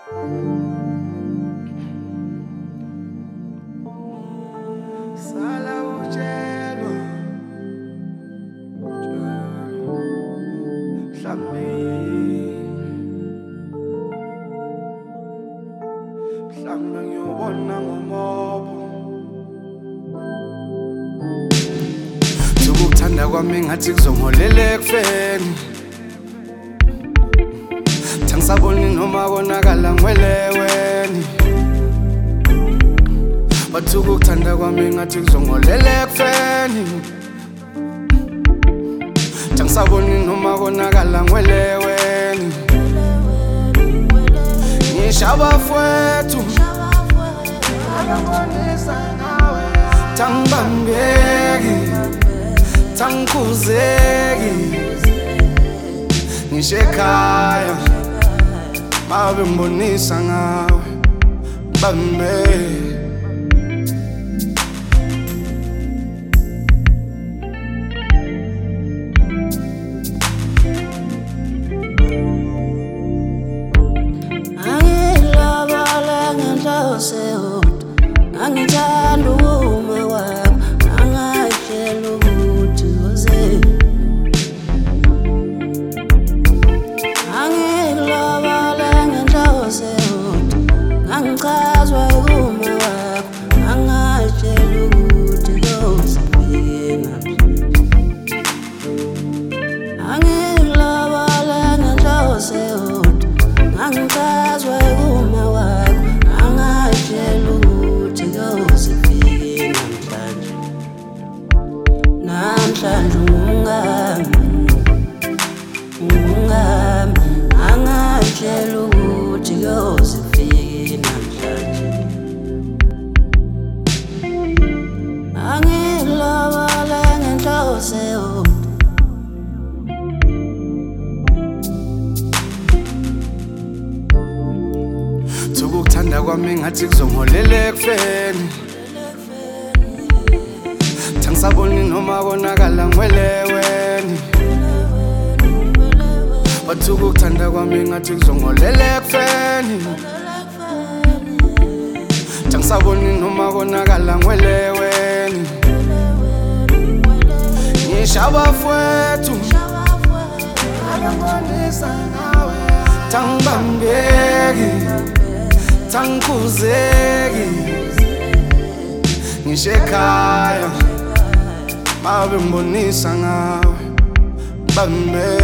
Sala utshelo mhlambe ngiyobona ngomobo ukuthanda kwami ngathi kuzongiholela ekufeni Tangisaboni noma konakala ngweleweni Bathu ukuthanda kwami ngathi kuzongiholela ekufeni Tangisaboni noma konakala ngweleweni Ngishaba fwethu Tangibambeki Tangikuzeki Ngisho ekhaya Babe ngibonisa ngawe Bambe Angithanda uma wakho angayitshela ukuthi uze Angilobole ngenhlose yodwa angichazwa uma wakho angayitshela ukuthi uzofike namhlanje Angilobole ngenhlose yodwa angichazwa uma wakho angayitshela Namhlanje ungami angayitshela ukuthi kuzofika namhlanje Angilobole ngenhlose yodwa Ukuthanda kwami ngathi kuzongiholela ekufeni Tangisaboni noma konakala ngweleweni Bathu ukuthanda kwami ngathi kuzongiholela ekufeni Tangisaboni noma konakala ngweleweni Ngishaba fwethu Tangibambeki Tangikuzeki Ngisho ekhaya Babe ngibonisa ngawe Bambe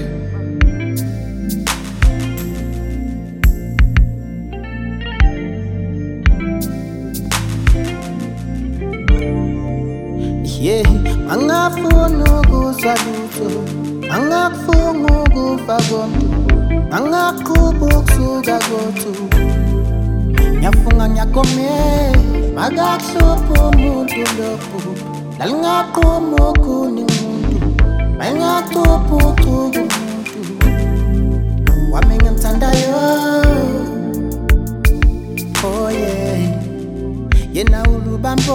Yeah, angafuni ukuzwa lutho Angakufuni ukufa komuntu Angaqhuba ukusuka kothu Ngiyafunga ngiyagomela Makakuhluphi umuntu lokhu Lalingaqhuma ukhuni umuntu Mayingaqhuphi uchuka umuntu Wami ngimthandayo Oh yeah Yena ulubambo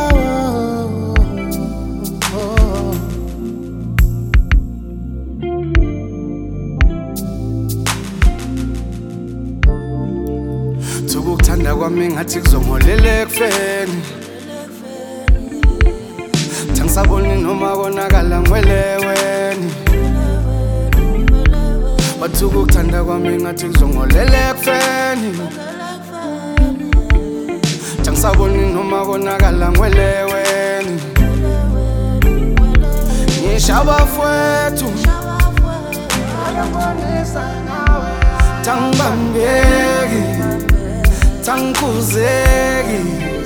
Ukuthanda kwami ngathi kuzongiholela ekufeni Tangisaboni noma konakala ngweleweni Bathu ukuthanda kwami ngathi kuzongiholela ekufeni Tangisaboni noma konakala ngweleweni Ngishaba fwethu Tangibambeki Tangikuzeki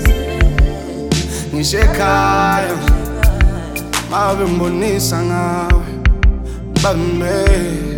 Ngisho ekhaya Babe ngibonisa ngawe Bambe